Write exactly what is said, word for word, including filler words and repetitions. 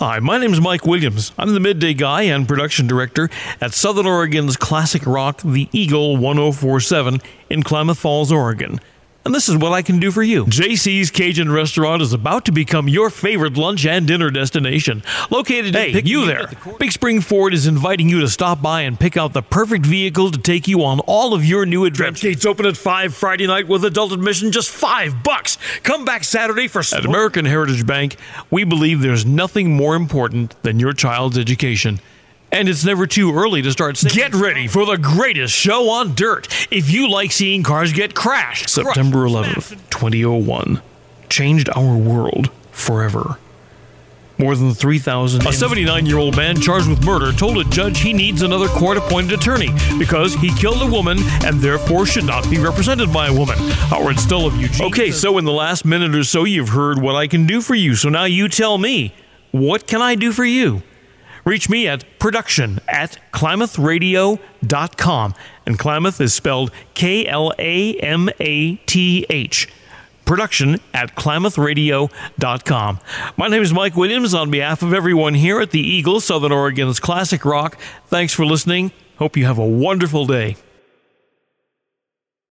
Hi, my name is Mike Williams. I'm the midday guy and production director at Southern Oregon's classic rock, The Eagle one oh four point seven in Klamath Falls, Oregon. And this is what I can do for you. J C's Cajun Restaurant is about to become your favorite lunch and dinner destination. Located hey, in Pick- you there. The Big Spring Ford is inviting you to stop by and pick out the perfect vehicle to take you on all of your new adventures. Gates open at five Friday night with adult admission just five bucks. Come back Saturday for... At American Heritage Bank, we believe there's nothing more important than your child's education. And it's never too early to start singing. Get ready for the greatest show on dirt. If you like seeing cars get crashed. September eleventh, twenty oh one. Changed our world forever. More than three thousand... A seventy-nine-year-old man charged with murder told a judge he needs another court-appointed attorney because he killed a woman and therefore should not be represented by a woman. Howard Stull of Eugene. Okay, so in the last minute or so, you've heard what I can do for you. So now you tell me, what can I do for you? Reach me at production at klamath radio dot com. And Klamath is spelled K L A M A T H. Production at klamath radio dot com. My name is Mike Williams. On behalf of everyone here at the Eagle, Southern Oregon's classic rock, thanks for listening. Hope you have a wonderful day.